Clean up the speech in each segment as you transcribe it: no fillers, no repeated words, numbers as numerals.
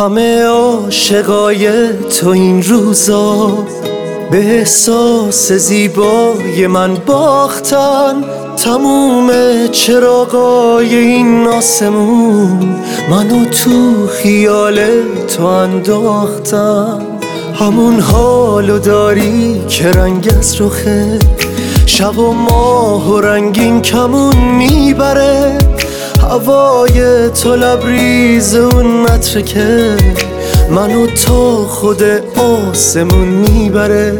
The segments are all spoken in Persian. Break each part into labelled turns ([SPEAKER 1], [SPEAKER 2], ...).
[SPEAKER 1] همه عاشقای تو این روزا به احساس زیبای من باختن. تموم چراغای این آسمون منو تو خیال تو انداختن. همون حالو داری که رنگ از رخه شب و ماه و رنگین کمون میبره. هوای تو لبریز اون عطره که منو تا خود آسمون میبره.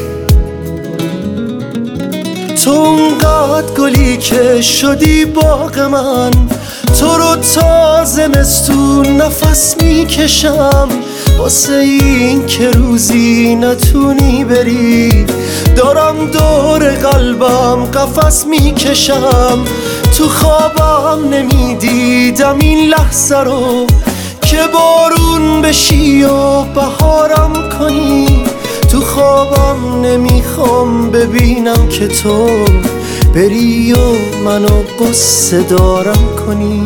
[SPEAKER 1] تو اونقدر گلی که شدی باغ من، تو رو تا زمستون نفس میکشم. واسه این که روزی نتونی بری دارم دور قلبم قفس میکشم. تو خوابم نمیدیدم این لحظه رو که بارون بشی و بهارم کنی. تو خوابم نمیخوام ببینم که تو بری و منو قصه دارم کنی.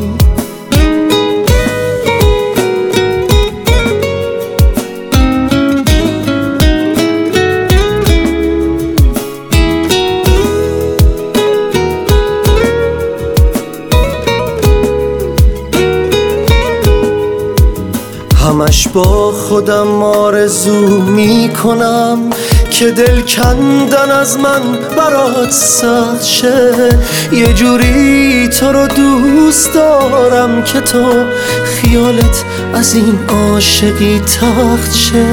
[SPEAKER 1] همش با خودم آرزو میکنم که دل کندن از من برات سخت شه. یه جوری تو رو دوست دارم که تو خیالت از این عاشقی تخت شه.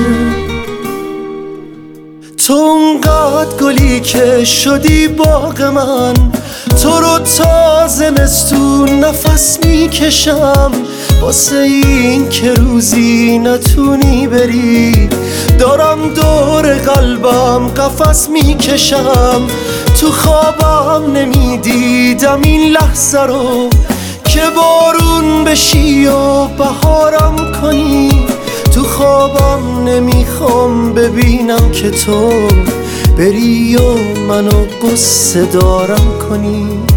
[SPEAKER 1] تو اونقدر گلی که شدی باغ من، تو رو تا زمستون نفس میکشم. واسه این که روزی نتونی بری دارم دور قلبم قفس میکشم. تو خوابم نمیدیدم این لحظه رو که بارون بشی و بهارم کنی. تو خوابم نمیخوام ببینم که تو بری و منو قصه دارم کنی.